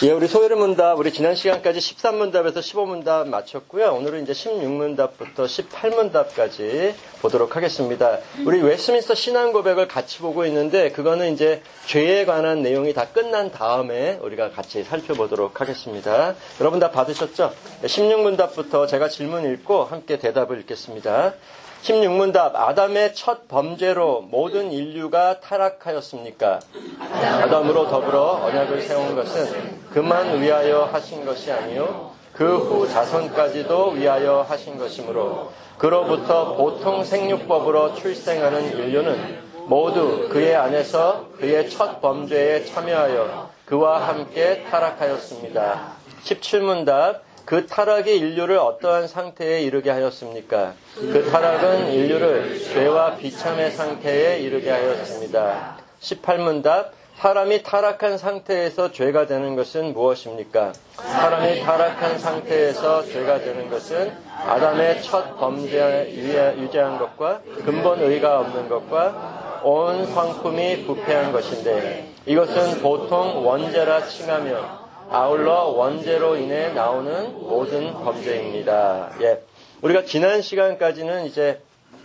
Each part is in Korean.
예, 우리 소요리 문답, 우리 지난 시간까지 13문답에서 15문답 마쳤고요. 오늘은 이제 16문답부터 18문답까지 보도록 하겠습니다. 우리 웨스민스터 신앙 고백을 같이 보고 있는데, 그거는 이제 죄에 관한 내용이 다 끝난 다음에 우리가 같이 살펴보도록 하겠습니다. 여러분 다 받으셨죠? 16문답부터 제가 질문 읽고 함께 대답을 읽겠습니다. 16문답, 아담의 첫 범죄로 모든 인류가 타락하였습니까? 아담으로 더불어 언약을 세운 것은 그만 위하여 하신 것이 아니요 그 후 자손까지도 위하여 하신 것이므로 그로부터 보통 생육법으로 출생하는 인류는 모두 그의 안에서 그의 첫 범죄에 참여하여 그와 함께 타락하였습니다. 17문답, 그 타락이 인류를 어떠한 상태에 이르게 하였습니까? 그 타락은 인류를 죄와 비참의 상태에 이르게 하였습니다. 18문답, 사람이 타락한 상태에서 죄가 되는 것은 무엇입니까? 사람이 타락한 상태에서 죄가 되는 것은 아담의 첫 범죄에 유죄한 것과 근본 의가 없는 것과 온 성품이 부패한 것인데, 이것은 보통 원죄라 칭하며 아울러 원죄로 인해 나오는 모든 범죄입니다. 예. 우리가 지난 시간까지는 이제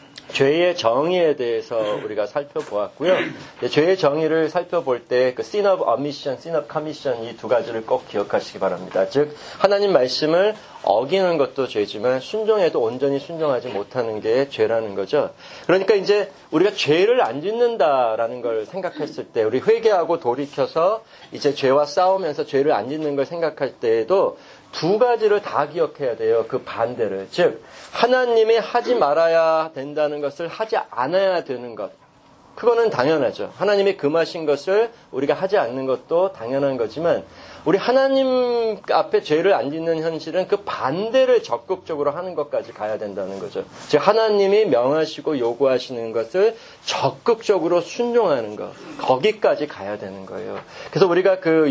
죄의 정의에 대해서 우리가 살펴보았고요. 죄의 정의를 살펴볼 때 그 sin of omission, sin of commission 이 두 가지를 꼭 기억하시기 바랍니다. 즉 하나님 말씀을 어기는 것도 죄지만 순종해도 온전히 순종하지 못하는 게 죄라는 거죠. 그러니까 이제 우리가 죄를 안 짓는다라는 걸 생각했을 때, 우리 회개하고 돌이켜서 이제 죄와 싸우면서 죄를 안 짓는 걸 생각할 때에도 두 가지를 다 기억해야 돼요. 그 반대를. 즉 하나님이 하지 말아야 된다는 것을 하지 않아야 되는 것. 그거는 당연하죠. 하나님이 금하신 것을 우리가 하지 않는 것도 당연한 거지만, 우리 하나님 앞에 죄를 안 짓는 현실은 그 반대를 적극적으로 하는 것까지 가야 된다는 거죠. 즉 하나님이 명하시고 요구하시는 것을 적극적으로 순종하는 것, 거기까지 가야 되는 거예요. 그래서 우리가 그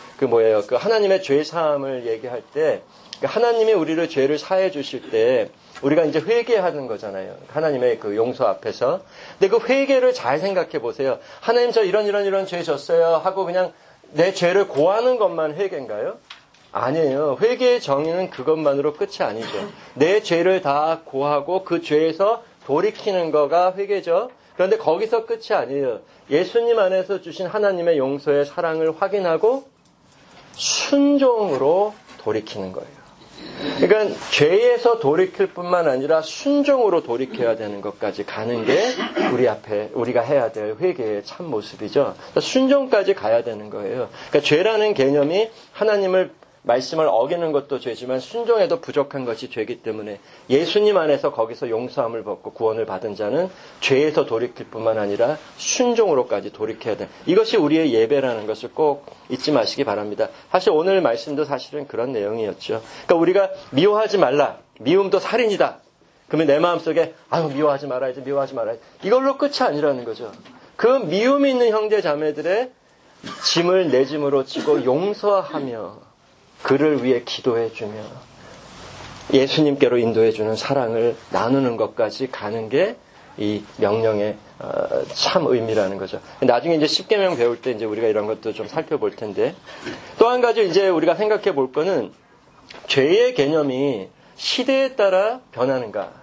하나님의 죄 사함을 얘기할 때, 하나님이 우리를 죄를 사해 주실 때 우리가 이제 회개하는 거잖아요. 하나님의 그 용서 앞에서. 근데 그 회개를 잘 생각해 보세요. 하나님 저 이런 죄 졌어요 하고 그냥 내 죄를 고하는 것만 회개인가요? 아니에요. 회개의 정의는 그것만으로 끝이 아니죠. 내 죄를 다 고하고 그 죄에서 돌이키는 거가 회개죠. 그런데 거기서 끝이 아니에요. 예수님 안에서 주신 하나님의 용서의 사랑을 확인하고 순종으로 돌이키는 거예요. 그러니까 죄에서 돌이킬 뿐만 아니라 순종으로 돌이켜야 되는 것까지 가는 게 우리가 해야 될 회개의 참 모습이죠. 순종까지 가야 되는 거예요. 그러니까 죄라는 개념이 하나님을 말씀을 어기는 것도 죄지만 순종해도 부족한 것이 죄이기 때문에 예수님 안에서 거기서 용서함을 받고 구원을 받은 자는 죄에서 돌이킬 뿐만 아니라 순종으로까지 돌이켜야 돼. 이것이 우리의 예배라는 것을 꼭 잊지 마시기 바랍니다. 사실 오늘 말씀도 사실은 그런 내용이었죠. 그러니까 우리가 미워하지 말라. 미움도 살인이다. 그러면 내 마음속에 미워하지 말아야지. 이걸로 끝이 아니라는 거죠. 그 미움이 있는 형제 자매들의 짐을 내 짐으로 지고 용서하며 그를 위해 기도해주며 예수님께로 인도해주는 사랑을 나누는 것까지 가는 게 이 명령의 참 의미라는 거죠. 나중에 이제 십계명 배울 때 이제 우리가 이런 것도 좀 살펴볼 텐데, 또 한 가지 이제 우리가 생각해 볼 거는 죄의 개념이 시대에 따라 변하는가.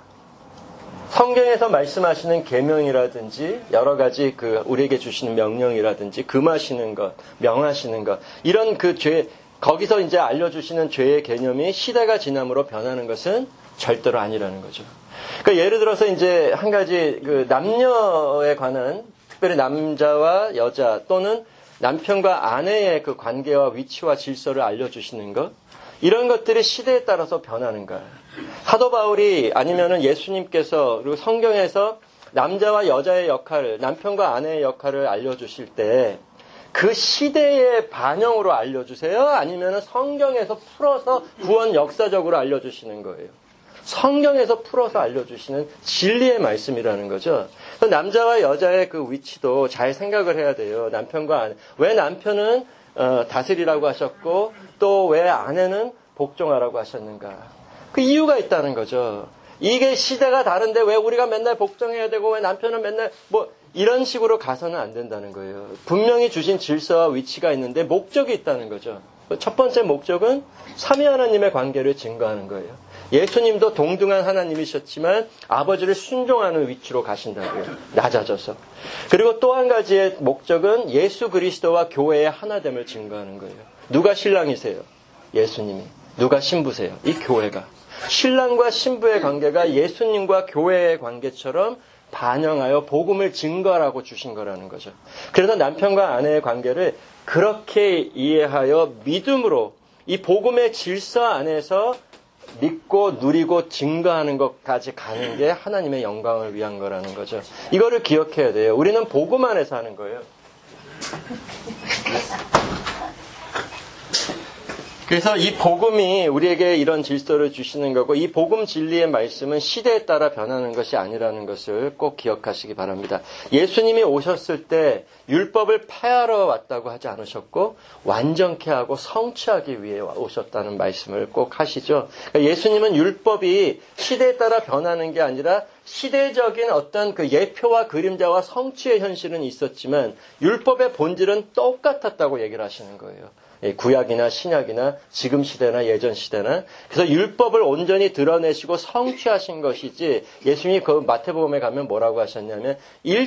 성경에서 말씀하시는 계명이라든지 여러 가지 우리에게 주시는 명령이라든지 금하시는 것, 명하시는 것, 이런 그 죄, 거기서 이제 알려주시는 죄의 개념이 시대가 지남으로 변하는 것은 절대로 아니라는 거죠. 그러니까 예를 들어서 이제 한 가지 남녀에 관한, 특별히 남자와 여자 또는 남편과 아내의 그 관계와 위치와 질서를 알려주시는 것, 이런 것들이 시대에 따라서 변하는 거예요. 사도 바울이 아니면은 예수님께서 그리고 성경에서 남자와 여자의 역할, 남편과 아내의 역할을 알려주실 때 그 시대의 반영으로 알려주세요? 아니면 성경에서 풀어서 구원 역사적으로 알려주시는 거예요? 성경에서 풀어서 알려주시는 진리의 말씀이라는 거죠. 남자와 여자의 그 위치도 잘 생각을 해야 돼요. 남편과 아내. 왜 남편은 다스리라고 하셨고 또 왜 아내는 복종하라고 하셨는가? 그 이유가 있다는 거죠. 이게 시대가 다른데 왜 우리가 맨날 복종해야 되고 왜 남편은 맨날 이런 식으로 가서는 안 된다는 거예요. 분명히 주신 질서와 위치가 있는데 목적이 있다는 거죠. 첫 번째 목적은 삼위 하나님의 관계를 증거하는 거예요. 예수님도 동등한 하나님이셨지만 아버지를 순종하는 위치로 가신다고요. 낮아져서. 그리고 또 한 가지의 목적은 예수 그리스도와 교회의 하나됨을 증거하는 거예요. 누가 신랑이세요? 예수님이. 누가 신부세요? 이 교회가. 신랑과 신부의 관계가 예수님과 교회의 관계처럼 반영하여 복음을 증거하라고 주신 거라는 거죠. 그래서 남편과 아내의 관계를 그렇게 이해하여 믿음으로 이 복음의 질서 안에서 믿고 누리고 증거하는 것까지 가는 게 하나님의 영광을 위한 거라는 거죠. 이거를 기억해야 돼요. 우리는 복음 안에서 하는 거예요. 그래서 이 복음이 우리에게 이런 질서를 주시는 거고, 이 복음 진리의 말씀은 시대에 따라 변하는 것이 아니라는 것을 꼭 기억하시기 바랍니다. 예수님이 오셨을 때 율법을 폐하러 왔다고 하지 않으셨고 완전케 하고 성취하기 위해 오셨다는 말씀을 꼭 하시죠. 그러니까 예수님은 율법이 시대에 따라 변하는 게 아니라 시대적인 어떤 그 예표와 그림자와 성취의 현실은 있었지만 율법의 본질은 똑같았다고 얘기를 하시는 거예요. 구약이나 신약이나 지금 시대나 예전 시대나. 그래서 율법을 온전히 드러내시고 성취하신 것이지, 예수님이 그 마태복음에 가면 뭐라고 하셨냐면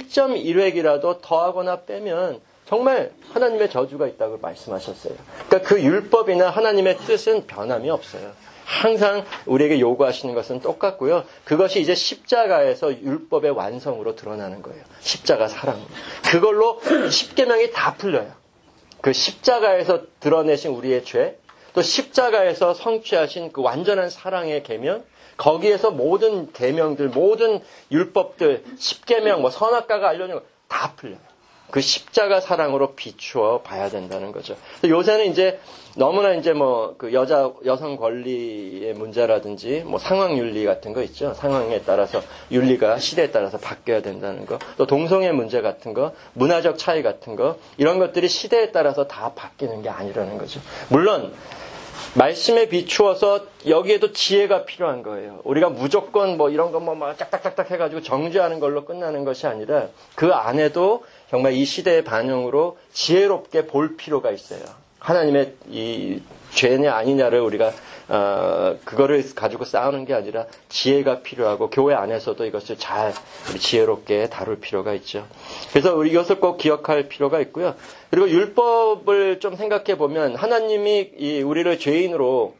1.1획이라도 더하거나 빼면 정말 하나님의 저주가 있다고 말씀하셨어요. 그러니까 그 율법이나 하나님의 뜻은 변함이 없어요. 항상 우리에게 요구하시는 것은 똑같고요. 그것이 이제 십자가에서 율법의 완성으로 드러나는 거예요. 십자가 사랑. 그걸로 십계명이 다 풀려요. 그 십자가에서 드러내신 우리의 죄, 또 십자가에서 성취하신 그 완전한 사랑의 계명, 거기에서 모든 계명들, 모든 율법들, 십계명, 선악과가 알려진 거 다 풀려요. 그 십자가 사랑으로 비추어 봐야 된다는 거죠. 요새는 이제 너무나 이제 그 여성 권리의 문제라든지 상황윤리 같은 거 있죠. 상황에 따라서 윤리가 시대에 따라서 바뀌어야 된다는 거. 또 동성애 문제 같은 거, 문화적 차이 같은 거, 이런 것들이 시대에 따라서 다 바뀌는 게 아니라는 거죠. 물론 말씀에 비추어서 여기에도 지혜가 필요한 거예요. 우리가 무조건 이런 거 짝딱짝딱 해가지고 정죄하는 걸로 끝나는 것이 아니라 그 안에도 정말 이 시대의 반영으로 지혜롭게 볼 필요가 있어요. 하나님의 이 죄냐 아니냐를 우리가 그거를 가지고 싸우는 게 아니라 지혜가 필요하고 교회 안에서도 이것을 잘 지혜롭게 다룰 필요가 있죠. 그래서 우리 이것을 꼭 기억할 필요가 있고요. 그리고 율법을 좀 생각해 보면 하나님이 우리를 죄인으로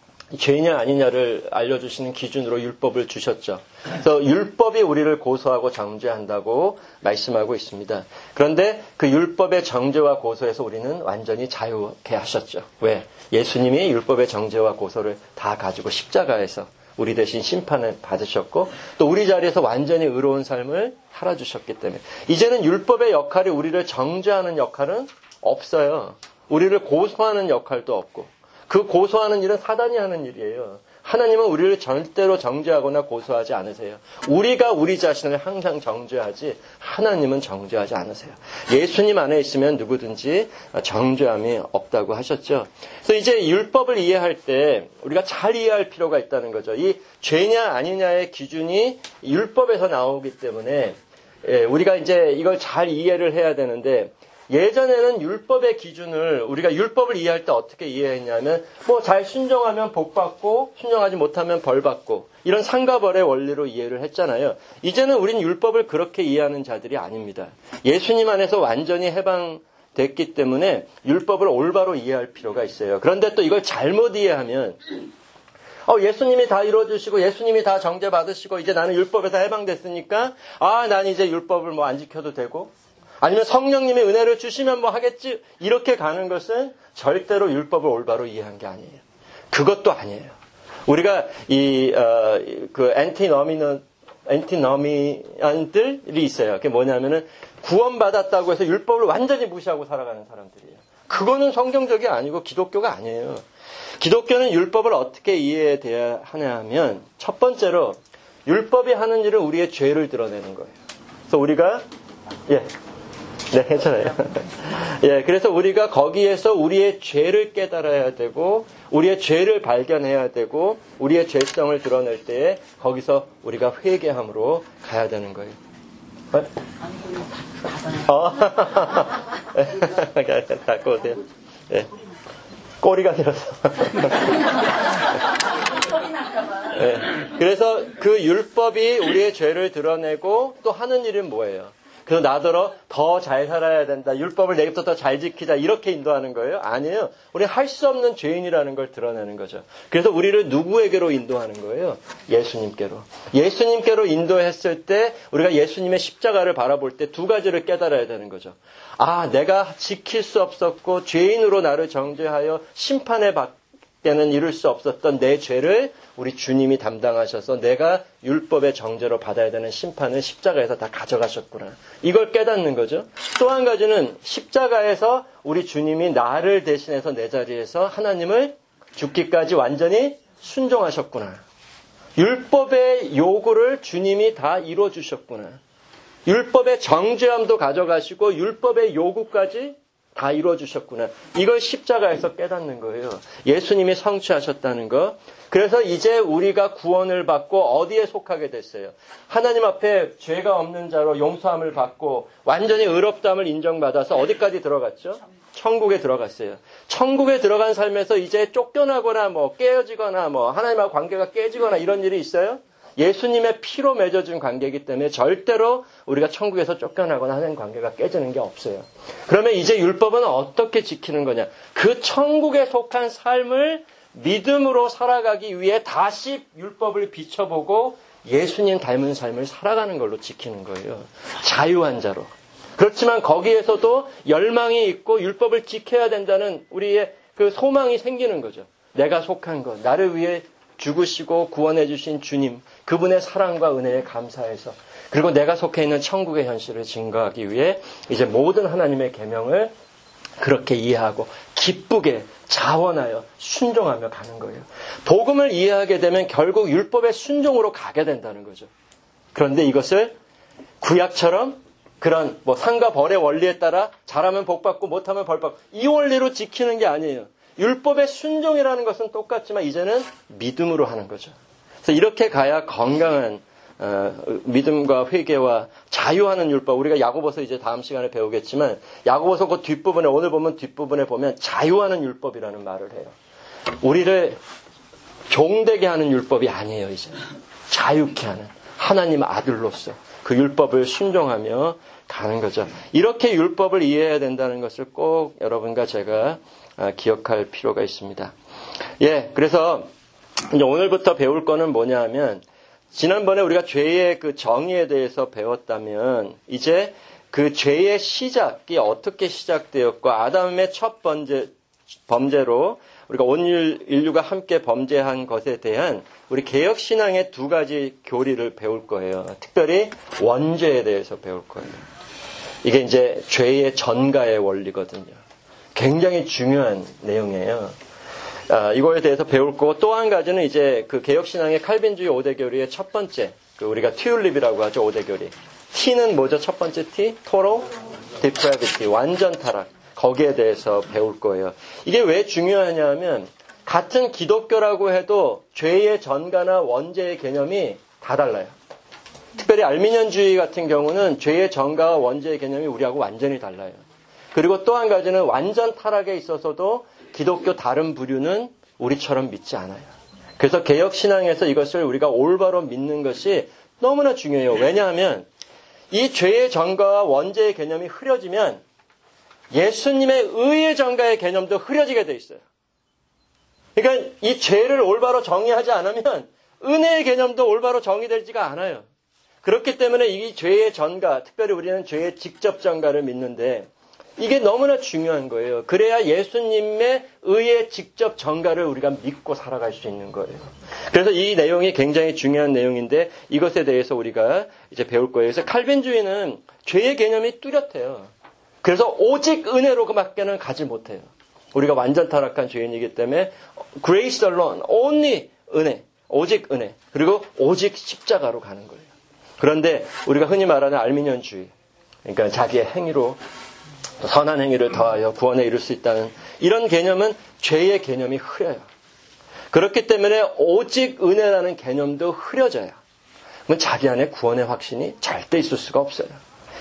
죄냐 아니냐를 알려주시는 기준으로 율법을 주셨죠. 그래서 율법이 우리를 고소하고 정죄한다고 말씀하고 있습니다. 그런데 그 율법의 정죄와 고소에서 우리는 완전히 자유케 하셨죠. 왜? 예수님이 율법의 정죄와 고소를 다 가지고 십자가에서 우리 대신 심판을 받으셨고 또 우리 자리에서 완전히 의로운 삶을 살아주셨기 때문에 이제는 율법의 역할이 우리를 정죄하는 역할은 없어요. 우리를 고소하는 역할도 없고 그 고소하는 일은 사단이 하는 일이에요. 하나님은 우리를 절대로 정죄하거나 고소하지 않으세요. 우리가 우리 자신을 항상 정죄하지 하나님은 정죄하지 않으세요. 예수님 안에 있으면 누구든지 정죄함이 없다고 하셨죠. 그래서 이제 율법을 이해할 때 우리가 잘 이해할 필요가 있다는 거죠. 이 죄냐 아니냐의 기준이 율법에서 나오기 때문에 우리가 이제 이걸 잘 이해를 해야 되는데 예전에는 율법의 기준을 우리가 율법을 이해할 때 어떻게 이해했냐면 잘 순종하면 복 받고 순종하지 못하면 벌 받고 이런 상과 벌의 원리로 이해를 했잖아요. 이제는 우린 율법을 그렇게 이해하는 자들이 아닙니다. 예수님 안에서 완전히 해방됐기 때문에 율법을 올바로 이해할 필요가 있어요. 그런데 또 이걸 잘못 이해하면 예수님이 다 이루어주시고 예수님이 다 정죄받으시고 이제 나는 율법에서 해방됐으니까 난 이제 율법을 안 지켜도 되고 아니면 성령님의 은혜를 주시면 하겠지 이렇게 가는 것은 절대로 율법을 올바로 이해한 게 아니에요. 그것도 아니에요. 우리가 그 엔티너미안들이 있어요. 그게 뭐냐면은 구원받았다고 해서 율법을 완전히 무시하고 살아가는 사람들이에요. 그거는 성경적이 아니고 기독교가 아니에요. 기독교는 율법을 어떻게 이해해야 하냐 하면 첫 번째로 율법이 하는 일은 우리의 죄를 드러내는 거예요. 그래서 우리가 네, 괜찮아요. 그래서 우리가 거기에서 우리의 죄를 깨달아야 되고, 우리의 죄를 발견해야 되고, 우리의 죄성을 드러낼 때에 거기서 우리가 회개함으로 가야 되는 거예요. 갖고 오세요. 꼬리가 길어서. 네. 그래서 그 율법이 우리의 죄를 드러내고 또 하는 일은 뭐예요? 그래서 나더러 더 잘 살아야 된다. 율법을 내게부터 더 잘 지키자. 이렇게 인도하는 거예요? 아니에요. 우리는 할 수 없는 죄인이라는 걸 드러내는 거죠. 그래서 우리를 누구에게로 인도하는 거예요? 예수님께로. 예수님께로 인도했을 때 우리가 예수님의 십자가를 바라볼 때 두 가지를 깨달아야 되는 거죠. 아, 내가 지킬 수 없었고 죄인으로 나를 정죄하여 심판에 받게는 이룰 수 없었던 내 죄를 우리 주님이 담당하셔서 내가 율법의 정죄로 받아야 되는 심판을 십자가에서 다 가져가셨구나. 이걸 깨닫는 거죠. 또 한 가지는 십자가에서 우리 주님이 나를 대신해서 내 자리에서 하나님을 죽기까지 완전히 순종하셨구나. 율법의 요구를 주님이 다 이루어주셨구나. 율법의 정죄함도 가져가시고 율법의 요구까지 다 이루어주셨구나. 이걸 십자가에서 깨닫는 거예요. 예수님이 성취하셨다는 거. 그래서 이제 우리가 구원을 받고 어디에 속하게 됐어요? 하나님 앞에 죄가 없는 자로 용서함을 받고 완전히 의롭다함을 인정받아서 어디까지 들어갔죠? 천국에 들어갔어요. 천국에 들어간 삶에서 이제 쫓겨나거나 깨어지거나 하나님하고 관계가 깨지거나 이런 일이 있어요? 예수님의 피로 맺어준 관계이기 때문에 절대로 우리가 천국에서 쫓겨나거나 하는 관계가 깨지는 게 없어요. 그러면 이제 율법은 어떻게 지키는 거냐? 그 천국에 속한 삶을 믿음으로 살아가기 위해 다시 율법을 비춰보고 예수님 닮은 삶을 살아가는 걸로 지키는 거예요. 자유한 자로. 그렇지만 거기에서도 열망이 있고 율법을 지켜야 된다는 우리의 그 소망이 생기는 거죠. 내가 속한 것, 나를 위해 죽으시고 구원해 주신 주님, 그분의 사랑과 은혜에 감사해서 그리고 내가 속해 있는 천국의 현실을 증거하기 위해 이제 모든 하나님의 계명을 그렇게 이해하고 기쁘게 자원하여 순종하며 가는 거예요. 복음을 이해하게 되면 결국 율법의 순종으로 가게 된다는 거죠. 그런데 이것을 구약처럼 그런 상과 벌의 원리에 따라 잘하면 복받고 못하면 벌받고 이 원리로 지키는 게 아니에요. 율법의 순종이라는 것은 똑같지만 이제는 믿음으로 하는 거죠. 그래서 이렇게 가야 건강한 믿음과 회개와 자유하는 율법. 우리가 야고보서 이제 다음 시간에 배우겠지만 야고보서 그 뒷부분에 오늘 보면 뒷부분에 보면 자유하는 율법이라는 말을 해요. 우리를 종되게 하는 율법이 아니에요. 이제 자유케 하는 하나님 아들로서 그 율법을 순종하며 가는 거죠. 이렇게 율법을 이해해야 된다는 것을 꼭 여러분과 제가 기억할 필요가 있습니다. 그래서 이제 오늘부터 배울 거는 뭐냐 하면 지난번에 우리가 죄의 그 정의에 대해서 배웠다면 이제 그 죄의 시작이 어떻게 시작되었고 아담의 첫 범죄로 우리가 온 인류가 함께 범죄한 것에 대한 우리 개혁신앙의 두 가지 교리를 배울 거예요. 특별히 원죄에 대해서 배울 거예요. 이게 이제 죄의 전가의 원리거든요. 굉장히 중요한 내용이에요. 이거에 대해서 배울 거고 또 한 가지는 이제 그 개혁신앙의 칼빈주의 5대 교리의 첫 번째, 우리가 튜율립이라고 하죠. 5대 교리. T는 뭐죠? 첫 번째 T? Total Depravity. 완전 타락. 거기에 대해서 배울 거예요. 이게 왜 중요하냐 하면 같은 기독교라고 해도 죄의 전가나 원죄의 개념이 다 달라요. 특별히 알미니언주의 같은 경우는 죄의 전가와 원죄의 개념이 우리하고 완전히 달라요. 그리고 또 한 가지는 완전 타락에 있어서도 기독교 다른 부류는 우리처럼 믿지 않아요. 그래서 개혁신앙에서 이것을 우리가 올바로 믿는 것이 너무나 중요해요. 왜냐하면 이 죄의 전가와 원죄의 개념이 흐려지면 예수님의 의의 전가의 개념도 흐려지게 돼 있어요. 그러니까 이 죄를 올바로 정의하지 않으면 은혜의 개념도 올바로 정의되지가 않아요. 그렇기 때문에 이 죄의 전가, 특별히 우리는 죄의 직접 전가를 믿는데 이게 너무나 중요한 거예요. 그래야 예수님의 의의 직접 전가를 우리가 믿고 살아갈 수 있는 거예요. 그래서 이 내용이 굉장히 중요한 내용인데 이것에 대해서 우리가 이제 배울 거예요. 그래서 칼빈주의는 죄의 개념이 뚜렷해요. 그래서 오직 은혜로밖에는 가지 못해요. 우리가 완전 타락한 죄인이기 때문에 grace alone, only 은혜, 오직 은혜, 그리고 오직 십자가로 가는 거예요. 그런데 우리가 흔히 말하는 알미니언주의, 그러니까 자기의 행위로 선한 행위를 더하여 구원에 이룰 수 있다는 이런 개념은 죄의 개념이 흐려요. 그렇기 때문에 오직 은혜라는 개념도 흐려져요. 그럼 자기 안에 구원의 확신이 절대 있을 수가 없어요.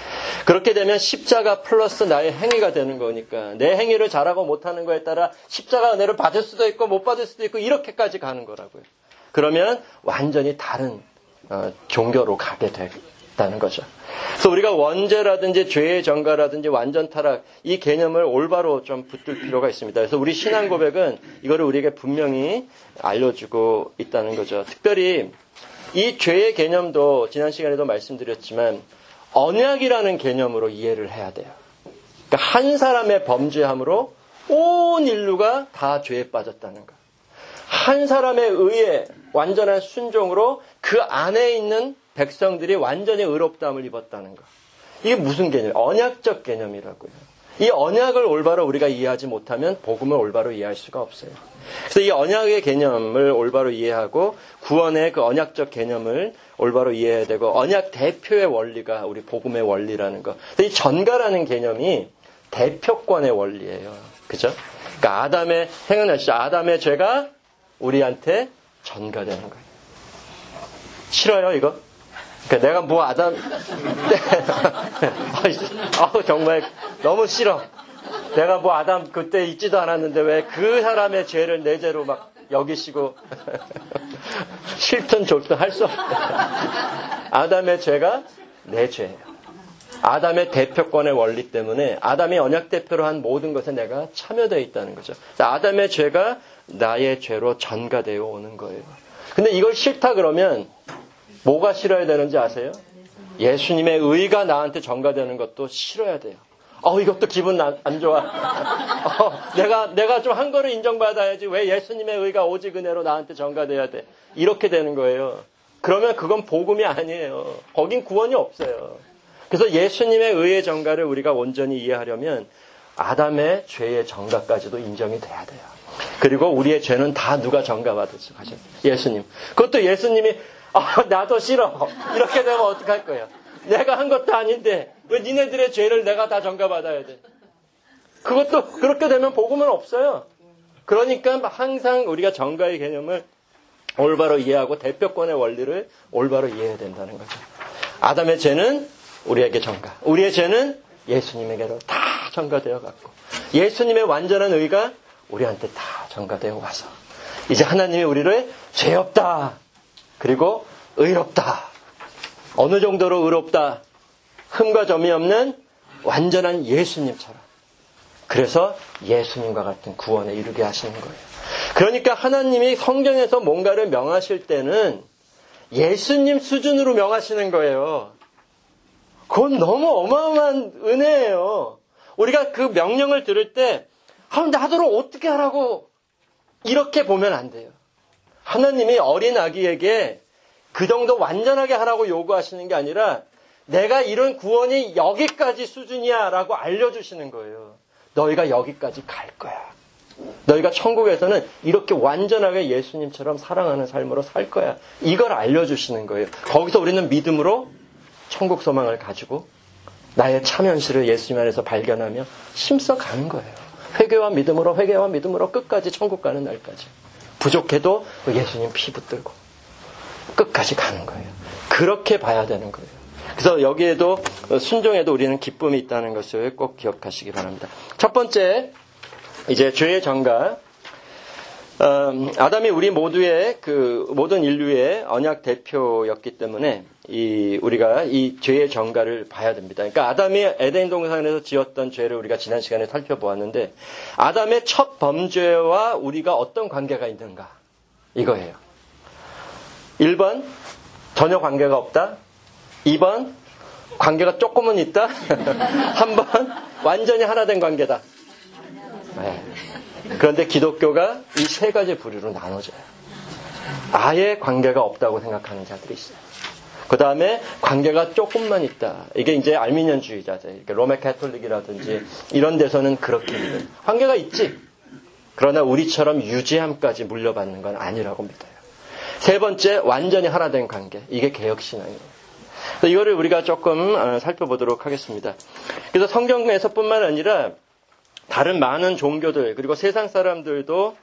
그렇게 되면 십자가 플러스 나의 행위가 되는 거니까 내 행위를 잘하고 못하는 거에 따라 십자가 은혜를 받을 수도 있고 못 받을 수도 있고 이렇게까지 가는 거라고요. 그러면 완전히 다른 종교로 가게 된다는 거죠. 그래서 우리가 원죄라든지 죄의 전가라든지 완전 타락 이 개념을 올바로 좀 붙들 필요가 있습니다. 그래서 우리 신앙 고백은 이거를 우리에게 분명히 알려주고 있다는 거죠. 특별히 이 죄의 개념도 지난 시간에도 말씀드렸지만 언약이라는 개념으로 이해를 해야 돼요. 그러니까 한 사람의 범죄함으로 온 인류가 다 죄에 빠졌다는 거. 한 사람의 의에 완전한 순종으로 그 안에 있는 백성들이 완전히 의롭다함을 입었다는 거. 이게 무슨 개념이에요? 언약적 개념이라고요. 이 언약을 올바로 우리가 이해하지 못하면 복음을 올바로 이해할 수가 없어요. 그래서 이 언약의 개념을 올바로 이해하고 구원의 그 언약적 개념을 올바로 이해해야 되고 언약 대표의 원리가 우리 복음의 원리라는 거. 이 전가라는 개념이 대표권의 원리예요. 그죠? 그러니까 생각나시죠? 아담의 죄가 우리한테 전가되는 거예요. 싫어요, 이거? 그러니까 내가 뭐 정말 너무 싫어. 내가 뭐 아담 그때 있지도 않았는데 왜 그 사람의 죄를 내 죄로 막 여기시고 싫든 좋든 할 수 없어요. 아담의 죄가 내 죄예요. 아담의 대표권의 원리 때문에 아담이 언약 대표로 한 모든 것에 내가 참여되어 있다는 거죠. 아담의 죄가 나의 죄로 전가되어 오는 거예요. 근데 이걸 싫다 그러면 뭐가 싫어야 되는지 아세요? 예수님의 의가 나한테 전가되는 것도 싫어야 돼요. 이것도 기분 안 좋아. 내가 좀 한 거를 인정받아야지. 왜 예수님의 의가 오직 은혜로 나한테 전가돼야 돼? 이렇게 되는 거예요. 그러면 그건 복음이 아니에요. 거긴 구원이 없어요. 그래서 예수님의 의의 전가를 우리가 온전히 이해하려면 아담의 죄의 전가까지도 인정이 돼야 돼요. 그리고 우리의 죄는 다 누가 전가받으시고 하셨어요? 예수님. 그것도 예수님이 나도 싫어. 이렇게 되면 어떡할 거예요? 내가 한 것도 아닌데 왜 니네들의 죄를 내가 다 전가받아야 돼? 그것도 그렇게 되면 복음은 없어요. 그러니까 항상 우리가 전가의 개념을 올바로 이해하고 대표권의 원리를 올바로 이해해야 된다는 거죠. 아담의 죄는 우리에게 전가. 우리의 죄는 예수님에게로 다 전가되어 갔고 예수님의 완전한 의가 우리한테 다 전가되어 와서 이제 하나님이 우리를 죄 없다. 그리고 의롭다. 어느 정도로 의롭다. 흠과 점이 없는 완전한 예수님처럼. 그래서 예수님과 같은 구원에 이르게 하시는 거예요. 그러니까 하나님이 성경에서 뭔가를 명하실 때는 예수님 수준으로 명하시는 거예요. 그건 너무 어마어마한 은혜예요. 우리가 그 명령을 들을 때 나더러 어떻게 하라고 이렇게 보면 안 돼요. 하나님이 어린 아기에게 그 정도 완전하게 하라고 요구하시는 게 아니라 내가 이룬 구원이 여기까지 수준이야 라고 알려주시는 거예요. 너희가 여기까지 갈 거야. 너희가 천국에서는 이렇게 완전하게 예수님처럼 사랑하는 삶으로 살 거야. 이걸 알려주시는 거예요. 거기서 우리는 믿음으로 천국 소망을 가지고 나의 참현실을 예수님 안에서 발견하며 힘써 가는 거예요. 회개와 믿음으로 끝까지 천국 가는 날까지. 부족해도 예수님 피 붙들고 끝까지 가는 거예요. 그렇게 봐야 되는 거예요. 그래서 여기에도 순종에도 우리는 기쁨이 있다는 것을 꼭 기억하시기 바랍니다. 첫 번째, 이제 죄의 전가. 아담이 우리 모두의 모든 인류의 언약 대표였기 때문에 우리가 이 죄의 전가를 봐야 됩니다. 그러니까 아담이 에덴 동산에서 지었던 죄를 우리가 지난 시간에 살펴보았는데 아담의 첫 범죄와 우리가 어떤 관계가 있는가? 이거예요. 1번, 전혀 관계가 없다. 2번, 관계가 조금은 있다. 3번, 완전히 하나 된 관계다. 네. 그런데 기독교가 이 세 가지 부류로 나눠져요. 아예 관계가 없다고 생각하는 자들이 있어요. 그 다음에 관계가 조금만 있다. 이게 이제 알미니언주의자들, 로마 가톨릭이라든지 이런 데서는 그렇게 믿어요. 관계가 있지. 그러나 우리처럼 유지함까지 물려받는 건 아니라고 믿어요. 세 번째, 완전히 하나 된 관계. 이게 개혁신앙이에요. 이거를 우리가 조금 살펴보도록 하겠습니다. 그래서 성경에서뿐만 아니라 다른 많은 종교들 그리고 세상 사람들도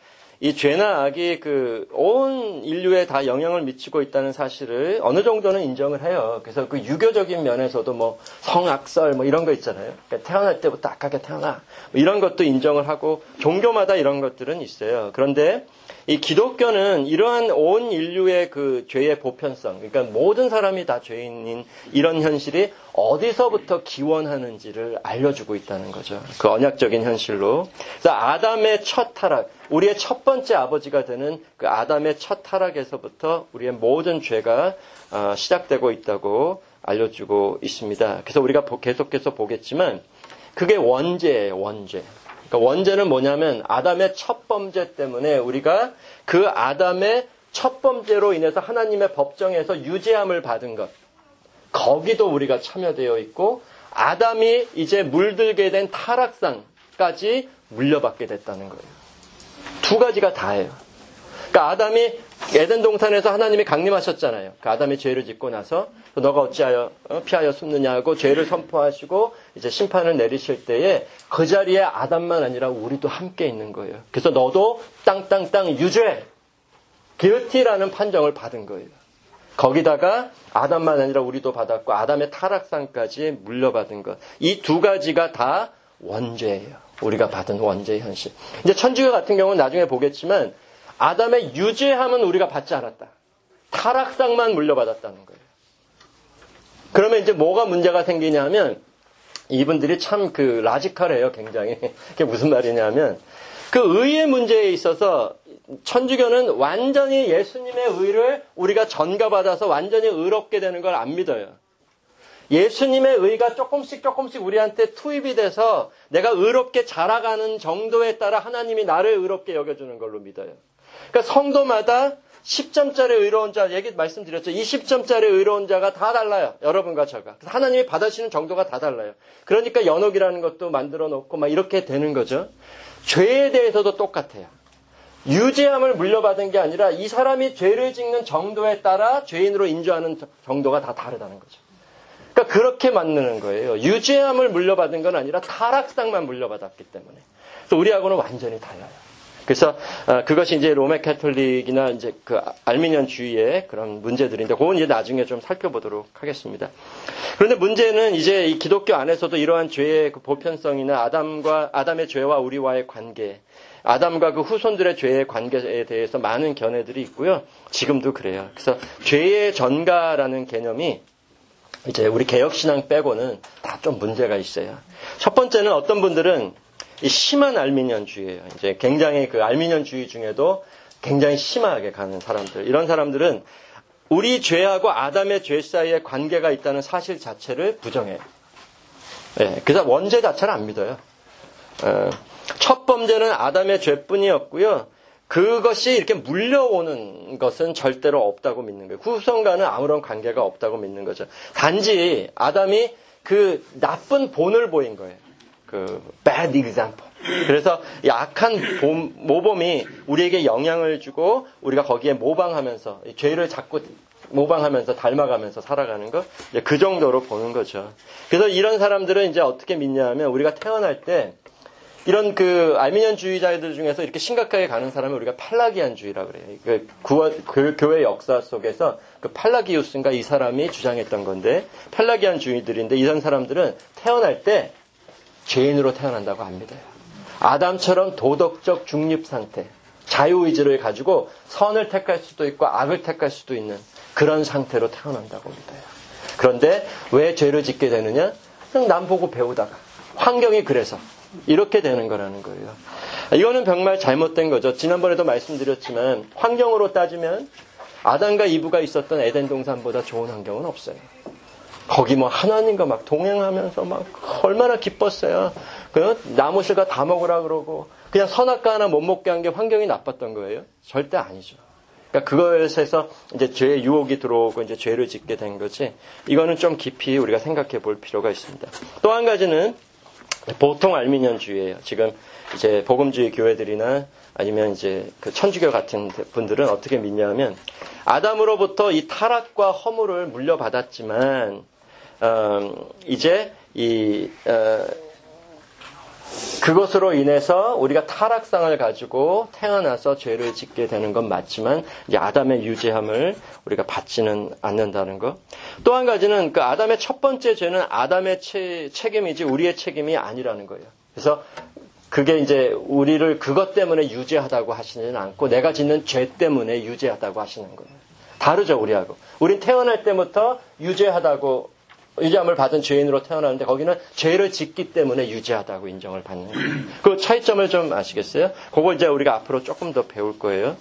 이 죄나 악이 온 인류에 다 영향을 미치고 있다는 사실을 어느 정도는 인정을 해요. 그래서 그 유교적인 면에서도 뭐 성악설 뭐 이런 거 있잖아요. 그러니까 태어날 때부터 악하게 태어나 뭐 이런 것도 인정을 하고 종교마다 이런 것들은 있어요. 그런데 이 기독교는 이러한 온 인류의 그 죄의 보편성, 그러니까 모든 사람이 다 죄인인 이런 현실이 어디서부터 기원하는지를 알려주고 있다는 거죠. 그 언약적인 현실로. 그래서 아담의 첫 타락, 우리의 첫 번째 아버지가 되는 그 아담의 첫 타락에서부터 우리의 모든 죄가 시작되고 있다고 알려주고 있습니다. 그래서 우리가 계속해서 보겠지만 그게 원죄예요, 원죄. 그러니까 원죄는 뭐냐면 아담의 첫 범죄 때문에 우리가 그 아담의 첫 범죄로 인해서 하나님의 법정에서 유죄함을 받은 것. 거기도 우리가 참여되어 있고 아담이 이제 물들게 된 타락상까지 물려받게 됐다는 거예요. 두 가지가 다예요. 그러니까 아담이 에덴 동산에서 하나님이 강림하셨잖아요. 그 아담이 죄를 짓고 나서 너가 어찌하여 피하여 숨느냐고 죄를 선포하시고 이제 심판을 내리실 때에 그 자리에 아담만 아니라 우리도 함께 있는 거예요. 그래서 너도 땅땅땅 유죄, guilty라는 판정을 받은 거예요. 거기다가 아담만 아니라 우리도 받았고 아담의 타락상까지 물려받은 것. 이 두 가지가 다 원죄예요. 우리가 받은 원죄의 현실. 이제 천주교 같은 경우는 나중에 보겠지만 아담의 유죄함은 우리가 받지 않았다. 타락상만 물려받았다는 거예요. 그러면 이제 뭐가 문제가 생기냐면 이분들이 참 라지컬해요, 굉장히. 그게 무슨 말이냐면 그 의의 문제에 있어서 천주교는 완전히 예수님의 의를 우리가 전가받아서 완전히 의롭게 되는 걸 안 믿어요. 예수님의 의가 조금씩 우리한테 투입이 돼서 내가 의롭게 자라가는 정도에 따라 하나님이 나를 의롭게 여겨주는 걸로 믿어요. 그러니까 성도마다 10점짜리 의로운 자, 말씀드렸죠. 20점짜리 의로운 자가 다 달라요. 여러분과 저가. 하나님이 받으시는 정도가 다 달라요. 그러니까 연옥이라는 것도 만들어 놓고 막 이렇게 되는 거죠. 죄에 대해서도 똑같아요. 유죄함을 물려받은 게 아니라 이 사람이 죄를 짓는 정도에 따라 죄인으로 인정하는 정도가 다 다르다는 거죠. 그러니까 그렇게 만드는 거예요. 유죄함을 물려받은 건 아니라 타락상만 물려받았기 때문에. 그래서 우리하고는 완전히 달라요. 그래서 그것이 이제 로마 캐톨릭이나 이제 그 알미니언주의의 그런 문제들인데 그건 이제 나중에 좀 살펴보도록 하겠습니다. 그런데 문제는 이제 이 기독교 안에서도 이러한 죄의 그 보편성이나 아담의 죄와 우리와의 관계, 아담과 그 후손들의 죄의 관계에 대해서 많은 견해들이 있고요. 지금도 그래요. 그래서 죄의 전가라는 개념이 이제 우리 개혁신앙 빼고는 다 좀 문제가 있어요. 첫 번째는 어떤 분들은 이 심한 알미니언주의예요. 이제 굉장히 그 알미니언주의 중에도 굉장히 심하게 가는 사람들. 이런 사람들은 우리 죄하고 아담의 죄 사이에 관계가 있다는 사실 자체를 부정해요. 네, 그래서 원죄 자체를 안 믿어요. 첫 범죄는 아담의 죄뿐이었고요. 그것이 이렇게 물려오는 것은 절대로 없다고 믿는 거예요. 후손과는 아무런 관계가 없다고 믿는 거죠. 단지 아담이 그 나쁜 본을 보인 거예요. 그 bad example. 그래서 약한 모범이 우리에게 영향을 주고 우리가 거기에 모방하면서 죄를 자꾸 모방하면서 닮아가면서 살아가는 거, 그 정도로 보는 거죠. 그래서 이런 사람들은 이제 어떻게 믿냐면 우리가 태어날 때 이런 그 알미니언주의자들 중에서 이렇게 심각하게 가는 사람을 우리가 팔라기안주의라고 그래요. 그 교회 역사 속에서 그 팔라기우스인가 이 사람이 주장했던 건데 팔라기안주의들인데 이런 사람들은 태어날 때 죄인으로 태어난다고 안 믿어요. 아담처럼 도덕적 중립 상태, 자유의지를 가지고 선을 택할 수도 있고 악을 택할 수도 있는 그런 상태로 태어난다고 믿어요. 그런데 왜 죄를 짓게 되느냐? 그냥 남 보고 배우다가 환경이 그래서 이렇게 되는 거라는 거예요. 이거는 정말 잘못된 거죠. 지난번에도 말씀드렸지만 환경으로 따지면 아담과 이브가 있었던 에덴 동산보다 좋은 환경은 없어요. 거기 뭐 하나님과 막 동행하면서 막 얼마나 기뻤어요. 그 나무실과 다 먹으라 그러고 그냥 선악과 하나 못 먹게 한 게 환경이 나빴던 거예요? 절대 아니죠. 그러니까 그것에서 이제 죄의 유혹이 들어오고 이제 죄를 짓게 된 거지. 이거는 좀 깊이 우리가 생각해 볼 필요가 있습니다. 또 한 가지는 보통 알미니언주의예요. 지금 이제 복음주의 교회들이나 아니면 이제 그 천주교 같은 분들은 어떻게 믿냐면 아담으로부터 이 타락과 허물을 물려받았지만 이제 그것으로 인해서 우리가 타락상을 가지고 태어나서 죄를 짓게 되는 건 맞지만 이제 아담의 유죄함을 우리가 받지는 않는다는 거. 또 한 가지는 그 아담의 첫 번째 죄는 아담의 책임이지 우리의 책임이 아니라는 거예요. 그래서 그게 이제 우리를 그것 때문에 유죄하다고 하시지는 않고 내가 짓는 죄 때문에 유죄하다고 하시는 거예요. 다르죠, 우리하고. 우린 태어날 때부터 유죄함을 받은 죄인으로 태어나는데 거기는 죄를 짓기 때문에 유죄하다고 인정을 받는 거예요. 그 차이점을 좀 아시겠어요? 그거 이제 우리가 앞으로 조금 더 배울 거예요.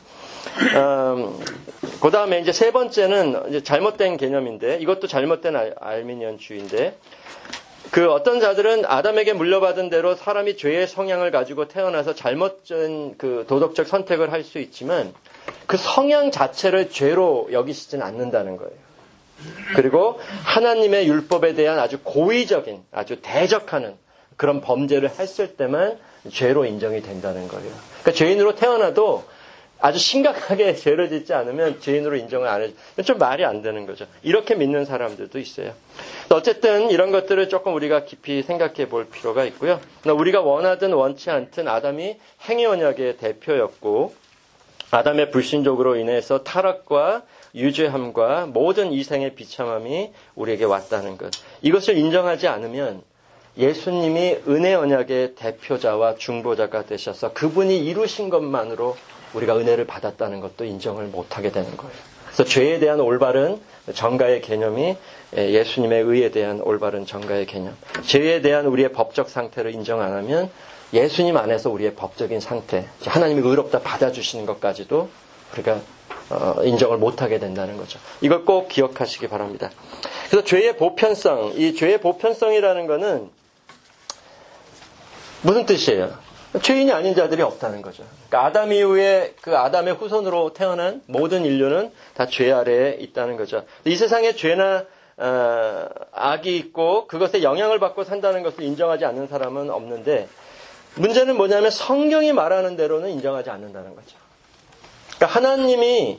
그 다음에 이제 세 번째는 이제 잘못된 개념인데 이것도 잘못된 알미니언주의인데 그 어떤 자들은 아담에게 물려받은 대로 사람이 죄의 성향을 가지고 태어나서 잘못된 그 도덕적 선택을 할 수 있지만 그 성향 자체를 죄로 여기시지는 않는다는 거예요. 그리고 하나님의 율법에 대한 아주 고의적인, 아주 대적하는 그런 범죄를 했을 때만 죄로 인정이 된다는 거예요. 그러니까 죄인으로 태어나도 아주 심각하게 죄를 짓지 않으면 죄인으로 인정을 안 해줘. 좀 말이 안 되는 거죠. 이렇게 믿는 사람들도 있어요. 어쨌든 이런 것들을 조금 우리가 깊이 생각해 볼 필요가 있고요. 우리가 원하든 원치 않든 아담이 행위 언약의 대표였고 아담의 불신족으로 인해서 타락과 유죄함과 모든 이생의 비참함이 우리에게 왔다는 것. 이것을 인정하지 않으면 예수님이 은혜 언약의 대표자와 중보자가 되셔서 그분이 이루신 것만으로 우리가 은혜를 받았다는 것도 인정을 못하게 되는 거예요. 그래서 죄에 대한 올바른 정가의 개념이 예수님의 의에 대한 올바른 정가의 개념. 죄에 대한 우리의 법적 상태를 인정 안 하면 예수님 안에서 우리의 법적인 상태, 하나님이 의롭다 받아주시는 것까지도 우리가 인정을 못하게 된다는 거죠. 이걸 꼭 기억하시기 바랍니다. 그래서 죄의 보편성, 이 죄의 보편성이라는 거는 무슨 뜻이에요? 죄인이 아닌 자들이 없다는 거죠. 그러니까 아담 이후에 그 아담의 후손으로 태어난 모든 인류는 다 죄 아래에 있다는 거죠. 이 세상에 죄나 악이 있고 그것에 영향을 받고 산다는 것을 인정하지 않는 사람은 없는데 문제는 뭐냐면 성경이 말하는 대로는 인정하지 않는다는 거죠. 그러니까 하나님이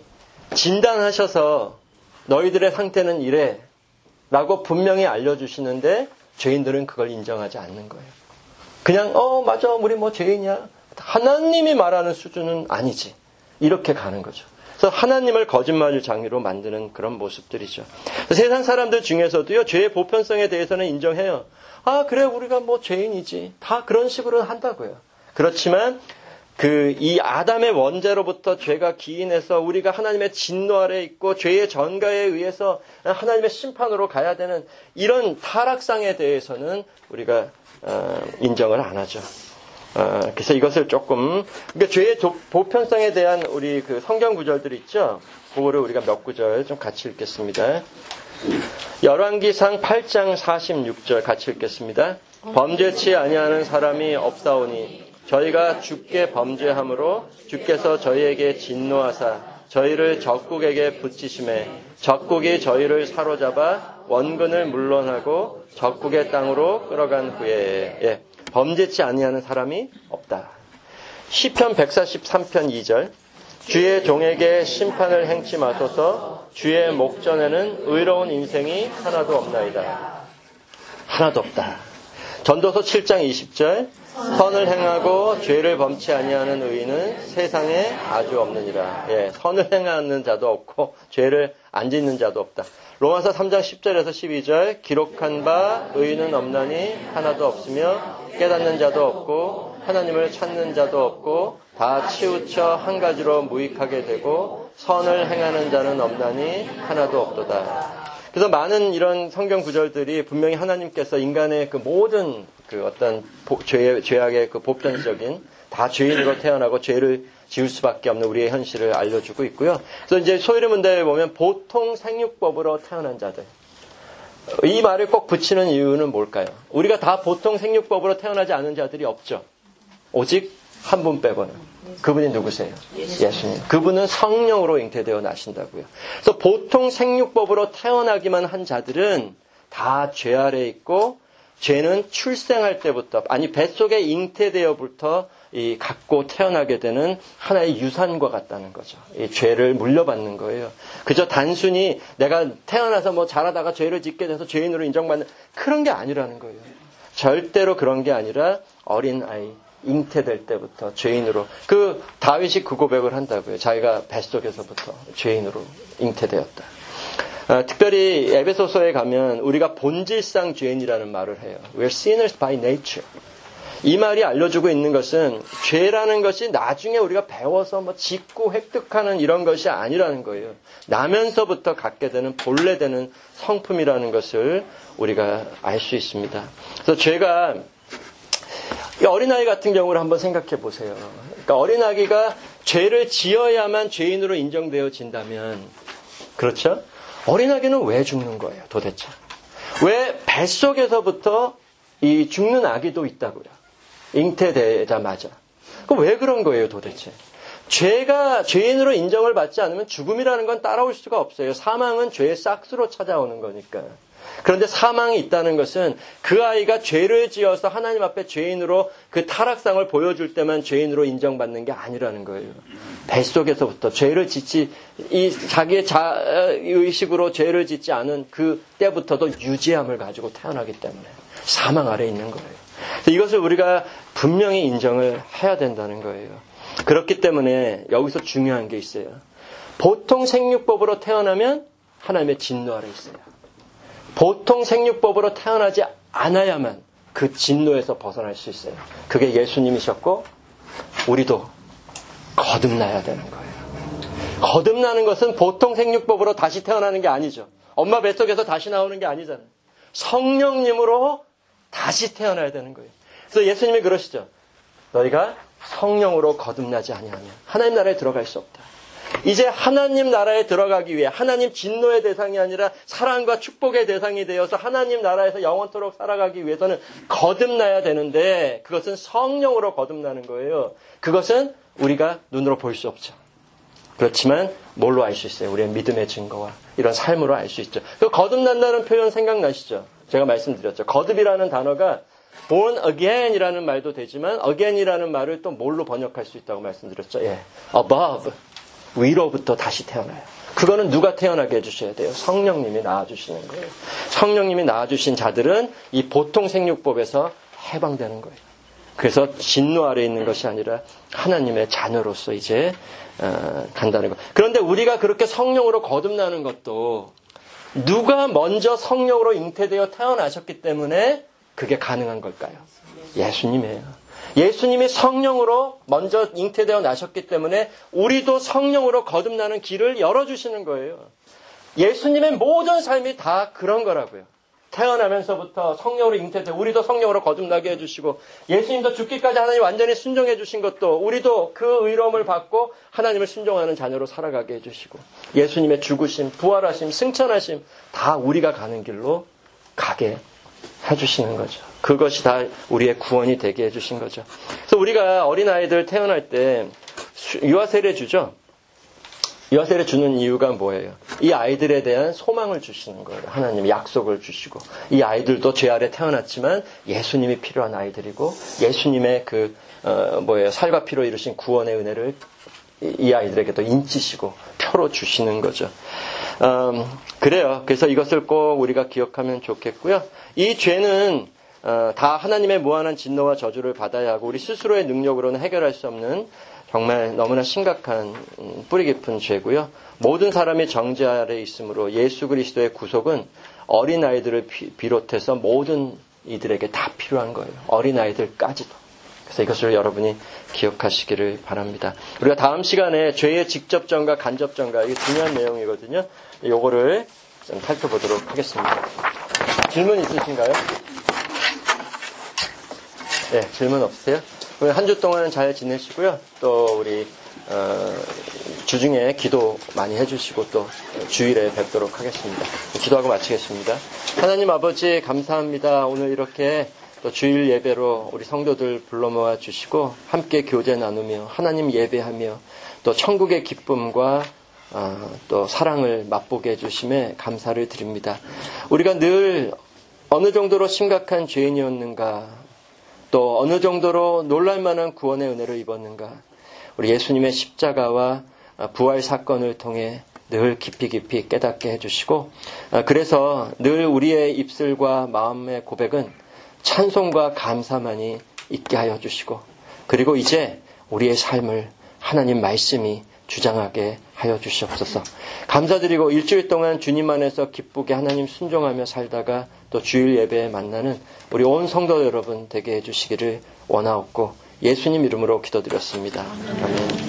진단하셔서 너희들의 상태는 이래 라고 분명히 알려주시는데 죄인들은 그걸 인정하지 않는 거예요. 그냥 맞아 우리 뭐 죄인이야. 하나님이 말하는 수준은 아니지. 이렇게 가는 거죠. 그래서 하나님을 거짓말 장미로 만드는 그런 모습들이죠. 세상 사람들 중에서도요. 죄의 보편성에 대해서는 인정해요. 그래 우리가 뭐 죄인이지. 다 그런 식으로 한다고요. 그렇지만 이 아담의 원죄로부터 죄가 기인해서 우리가 하나님의 진노 아래 있고 죄의 전가에 의해서 하나님의 심판으로 가야 되는 이런 타락상에 대해서는 우리가 인정을 안 하죠. 그래서 이것을 조금, 그러니까 죄의 보편성에 대한 우리 그 성경 구절들 있죠? 그거를 우리가 몇 구절 좀 같이 읽겠습니다. 열왕기상 8장 46절 같이 읽겠습니다. 범죄치 아니하는 사람이 없사오니 저희가 주께 범죄함으로 주께서 저희에게 진노하사 저희를 적국에게 붙이심에 적국이 저희를 사로잡아 원근을 물론하고 적국의 땅으로 끌어간 후에 범죄치 아니하는 사람이 없다. 시편 143편 2절 주의 종에게 심판을 행치 마소서 주의 목전에는 의로운 인생이 하나도 없나이다. 하나도 없다. 전도서 7장 20절 선을 행하고 죄를 범치 아니하는 의인은 세상에 아주 없느니라. 선을 행하는 자도 없고 죄를 안 짓는 자도 없다. 로마서 3장 10절에서 12절 기록한 바 의인은 없나니 하나도 없으며 깨닫는 자도 없고 하나님을 찾는 자도 없고 다 치우쳐 한 가지로 무익하게 되고 선을 행하는 자는 없나니 하나도 없도다. 그래서 많은 이런 성경 구절들이 분명히 하나님께서 인간의 그 모든 그 어떤 죄악의 그 보편적인 다 죄인으로 태어나고 죄를 지을 수밖에 없는 우리의 현실을 알려주고 있고요. 그래서 이제 소유리 문답에 보면 보통 생육법으로 태어난 자들. 이 말을 꼭 붙이는 이유는 뭘까요? 우리가 다 보통 생육법으로 태어나지 않은 자들이 없죠. 오직 한 분 빼고는. 그분이 누구세요? 예수님. 그분은 성령으로 잉태되어 나신다고요. 그래서 보통 생육법으로 태어나기만 한 자들은 다 죄 아래에 있고 죄는 출생할 때부터 아니 뱃속에 잉태되어부터 갖고 태어나게 되는 하나의 유산과 같다는 거죠. 이 죄를 물려받는 거예요. 그저 단순히 내가 태어나서 뭐 잘하다가 죄를 짓게 돼서 죄인으로 인정받는 그런 게 아니라는 거예요. 절대로 그런 게 아니라 어린아이, 잉태될 때부터 죄인으로. 다윗이 그 고백을 한다고요. 자기가 뱃속에서부터 죄인으로 잉태되었다. 특별히 에베소서에 가면 우리가 본질상 죄인이라는 말을 해요. We're sinners by nature. 이 말이 알려주고 있는 것은 죄라는 것이 나중에 우리가 배워서 짓고 획득하는 이런 것이 아니라는 거예요. 나면서부터 갖게 되는 본래 되는 성품이라는 것을 우리가 알 수 있습니다. 그래서 죄가 이 어린아이 같은 경우를 한번 생각해 보세요. 그러니까 어린아이가 죄를 지어야만 죄인으로 인정되어진다면, 그렇죠? 어린아이는 왜 죽는 거예요, 도대체? 왜 뱃속에서부터 이 죽는 아기도 있다고요? 잉태되자마자. 왜 그런 거예요, 도대체? 죄가 죄인으로 인정을 받지 않으면 죽음이라는 건 따라올 수가 없어요. 사망은 죄의 싹스로 찾아오는 거니까. 그런데 사망이 있다는 것은 그 아이가 죄를 지어서 하나님 앞에 죄인으로 그 타락상을 보여줄 때만 죄인으로 인정받는 게 아니라는 거예요. 뱃속에서부터 죄를 짓지, 자기의 의식으로 죄를 짓지 않은 그 때부터도 유지함을 가지고 태어나기 때문에 사망 아래에 있는 거예요. 이것을 우리가 분명히 인정을 해야 된다는 거예요. 그렇기 때문에 여기서 중요한 게 있어요. 보통 생육법으로 태어나면 하나님의 진노 아래 있어요. 보통 생육법으로 태어나지 않아야만 그 진노에서 벗어날 수 있어요. 그게 예수님이셨고 우리도 거듭나야 되는 거예요. 거듭나는 것은 보통 생육법으로 다시 태어나는 게 아니죠. 엄마 뱃속에서 다시 나오는 게 아니잖아요. 성령님으로 다시 태어나야 되는 거예요. 그래서 예수님이 그러시죠. 너희가 성령으로 거듭나지 아니하면 하나님 나라에 들어갈 수 없다. 이제 하나님 나라에 들어가기 위해 하나님 진노의 대상이 아니라 사랑과 축복의 대상이 되어서 하나님 나라에서 영원토록 살아가기 위해서는 거듭나야 되는데 그것은 성령으로 거듭나는 거예요. 그것은 우리가 눈으로 볼 수 없죠. 그렇지만 뭘로 알 수 있어요? 우리의 믿음의 증거와 이런 삶으로 알 수 있죠. 그 거듭난다는 표현 생각나시죠? 제가 말씀드렸죠. 거듭이라는 단어가 born again이라는 말도 되지만 again이라는 말을 또 뭘로 번역할 수 있다고 말씀드렸죠? 예, above, 위로부터 다시 태어나요. 그거는 누가 태어나게 해주셔야 돼요? 성령님이 낳아주시는 거예요. 성령님이 낳아주신 자들은 이 보통 생육법에서 해방되는 거예요. 그래서 진노 아래에 있는 것이 아니라 하나님의 자녀로서 이제 간다는 것. 그런데 우리가 그렇게 성령으로 거듭나는 것도 누가 먼저 성령으로 잉태되어 태어나셨기 때문에 그게 가능한 걸까요? 예수님이에요. 예수님이 성령으로 먼저 잉태되어 나셨기 때문에 우리도 성령으로 거듭나는 길을 열어주시는 거예요. 예수님의 모든 삶이 다 그런 거라고요. 태어나면서부터 성령으로 잉태되어 우리도 성령으로 거듭나게 해주시고 예수님도 죽기까지 하나님 완전히 순종해 주신 것도 우리도 그 의로움을 받고 하나님을 순종하는 자녀로 살아가게 해주시고 예수님의 죽으심, 부활하심, 승천하심 다 우리가 가는 길로 가게 해주시는 거죠. 그것이 다 우리의 구원이 되게 해주신 거죠. 그래서 우리가 어린아이들 태어날 때 유아세례 주죠. 유아세례 주는 이유가 뭐예요? 이 아이들에 대한 소망을 주시는 거예요. 하나님이 약속을 주시고 이 아이들도 죄 아래 태어났지만 예수님이 필요한 아이들이고 예수님의 살과 피로 이루신 구원의 은혜를 이 아이들에게도 인치시고 표로 주시는 거죠. 그래요. 그래서 이것을 꼭 우리가 기억하면 좋겠고요. 이 죄는 다 하나님의 무한한 진노와 저주를 받아야 하고 우리 스스로의 능력으로는 해결할 수 없는 정말 너무나 심각한 뿌리 깊은 죄고요. 모든 사람이 정죄 아래 있으므로 예수 그리스도의 구속은 어린아이들을 비롯해서 모든 이들에게 다 필요한 거예요. 어린아이들까지도. 그래서 이것을 여러분이 기억하시기를 바랍니다. 우리가 다음 시간에 죄의 직접전과 간접전과 이게 중요한 내용이거든요. 요거를 좀 살펴보도록 하겠습니다. 질문 있으신가요? 네, 질문 없으세요? 한 주 동안 잘 지내시고요. 또 우리 주중에 기도 많이 해주시고 또 주일에 뵙도록 하겠습니다. 기도하고 마치겠습니다. 하나님 아버지 감사합니다. 오늘 이렇게 또 주일 예배로 우리 성도들 불러 모아 주시고 함께 교제 나누며 하나님 예배하며 또 천국의 기쁨과 또 사랑을 맛보게 해주심에 감사를 드립니다. 우리가 늘 어느 정도로 심각한 죄인이었는가 또 어느 정도로 놀랄만한 구원의 은혜를 입었는가 우리 예수님의 십자가와 부활 사건을 통해 늘 깊이 깨닫게 해주시고 그래서 늘 우리의 입술과 마음의 고백은 찬송과 감사만이 있게 하여 주시고, 그리고 이제 우리의 삶을 하나님 말씀이 주장하게 하여 주시옵소서. 감사드리고 일주일 동안 주님 안에서 기쁘게 하나님 순종하며 살다가 또 주일 예배에 만나는 우리 온 성도 여러분 되게 해주시기를 원하옵고 예수님 이름으로 기도드렸습니다. 아멘.